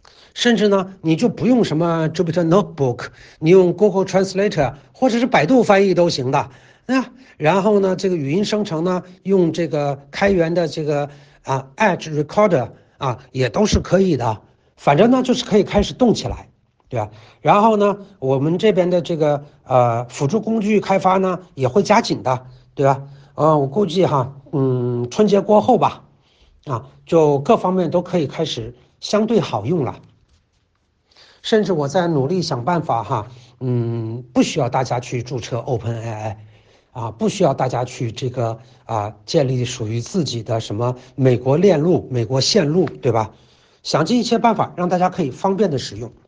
甚至呢，你就不用什么 Jupyter Notebook，你用 Google Translator 或者是百度翻译都行的。然后呢，这个语音生成呢，用这个开源的这个Edge Recorder 也都是可以的。反正呢，就是可以开始动起来，对吧？然后呢，我们这边的这个辅助工具开发呢，也会加紧的，对吧？我估计哈，春节过后吧，就各方面都可以开始相对好用了。甚至我在努力想办法哈，不需要大家去注册 OpenAI，不需要大家去这个建立属于自己的什么美国链路、美国线路，对吧？想尽一切办法让大家可以方便的使用。